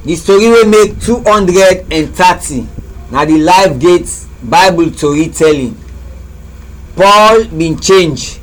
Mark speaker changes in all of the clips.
Speaker 1: The story wey make 230 na the Life Gate Bible storytelling. Paul bin change.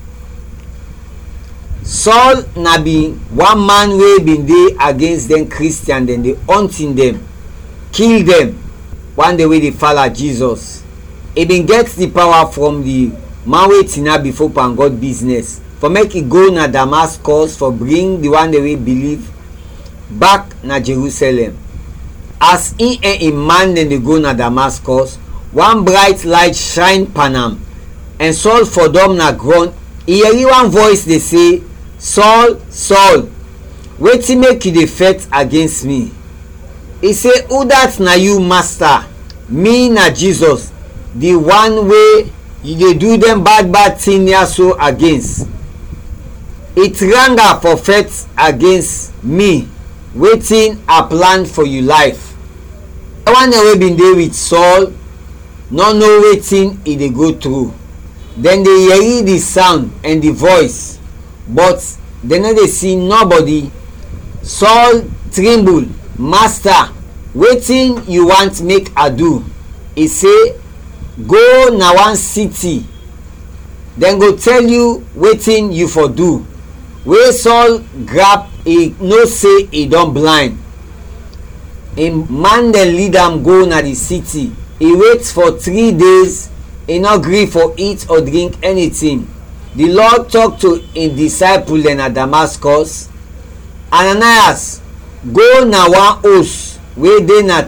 Speaker 1: Saul na be one man wey bin dey against them Christian, dem dey hunting them, kill them. One day wey dey follow Jesus, he bin get the power from the man wey tina before pan God business for make e go na Damascus for bring the one day wey believe back na Jerusalem. As he and him man dem dey go na Damascus, one bright light shine pan am, and Saul for dom na ground. He hear one voice dey say, Saul, Saul, wetin make you dey fight against me? He say, who that na you, master? Me na Jesus, the one wey you dey do them bad thing here so against. It ranga for fight against me. Wetin I plan for you life. The one wey been dey with Saul no know wetin he dey go through. Then they hear the sound and the voice, but they no dey see nobody. Saul tremble, master, wetin you want make I do? He say, go na one city, then go tell you wetin you for do. Wey Saul grab, he know say he don blind. Him man then lead am go na the city. He wait for 3 days, he no gree for eat or drink anything. The Lord talk to him disciple then at Damascus, Ananias, go na one house wey dey na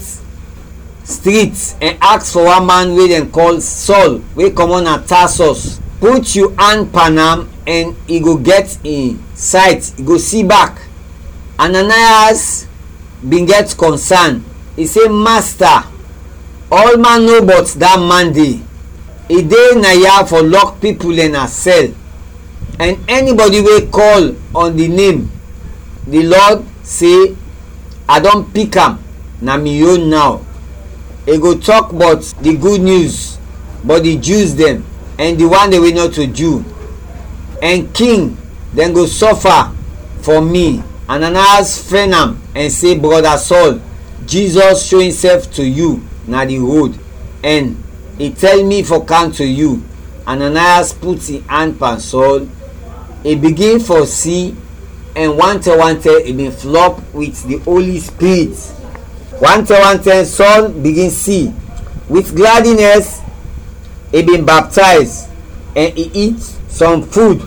Speaker 1: street and ask for one man wey dem call Saul wey comot na Tarsus. Put you hand pan am and he go get in sight, he go see back. Ananias bin get concern. He say, master, all man know but that man dey. He dey na here for lock people in a cell, and anybody wey call on the name the Lord say, I don pick am, na me own now. He go talk about the good news, but the Jews them and the one they will not to Jew and king then go suffer for me. Ananias friend am and say, brother Saul, Jesus show himself to you na the road, and he tell me for come to you. Ananias put his hand pan Saul. He begin for see, and one time he been flop with the Holy Spirit. One time Saul begin see with gladness. He been baptized and he eat some food.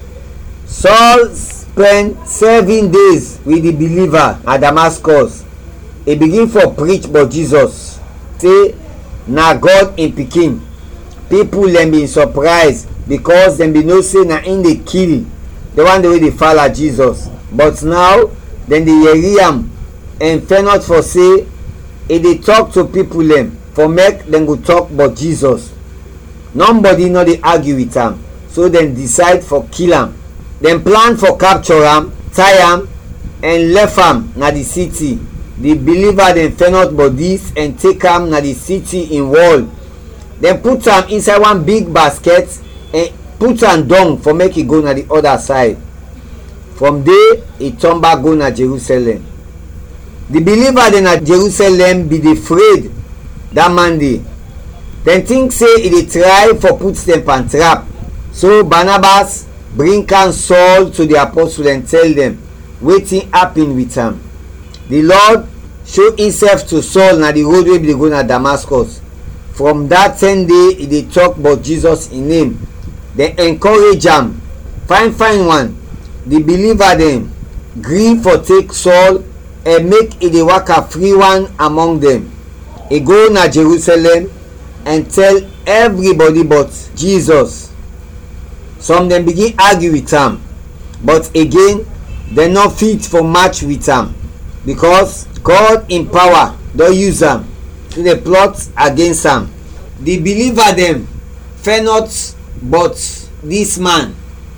Speaker 1: Saul spent 7 days with the believer at Damascus. He begin for preach about Jesus, say na God in pikin. People dem be surprised because dem be know say na in dey kill the one way they follow Jesus. But now dem dey hear am and fear not for say e dey talk to people dem for make dem go talk about Jesus. Nobody no dey argue with am, so dem decide for kill am. Dem plan for capture am, tie am and left am na the city. The believer dem fear not but this and take am na the city in wall. Dem put am inside one big basket and put am down for make e go na the other side. From there e turn back go na Jerusalem. The believer dem at Jerusalem be dey afraid that man dey. Dem think say e dey try for put dem pan trap. So Barnabas bring am Saul to the apostle and tell them wetin happen with am. The Lord show himself to Saul na the road wey be dey go na Damascus. From that 10 day he dey talk about Jesus in name. Dem encourage am, fine one. The believer dem gree for take Saul and make e dey waka free one among them. He go na Jerusalem and tell everybody but Jesus. Some dem begin argue with am, but again dem no fit for match with am because God in power don use am to dey plot against am. The believer dem fear not but this man,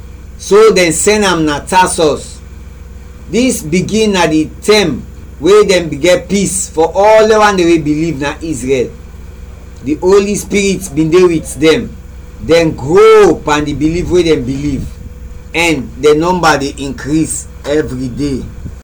Speaker 1: so dem send am na Tarsus. This begin na the term wey dem get peace for all the one wey believe na Israel. The Holy Spirit been dey with them. Dem grow upon the belief wey dem believe, and the number dey increase every day.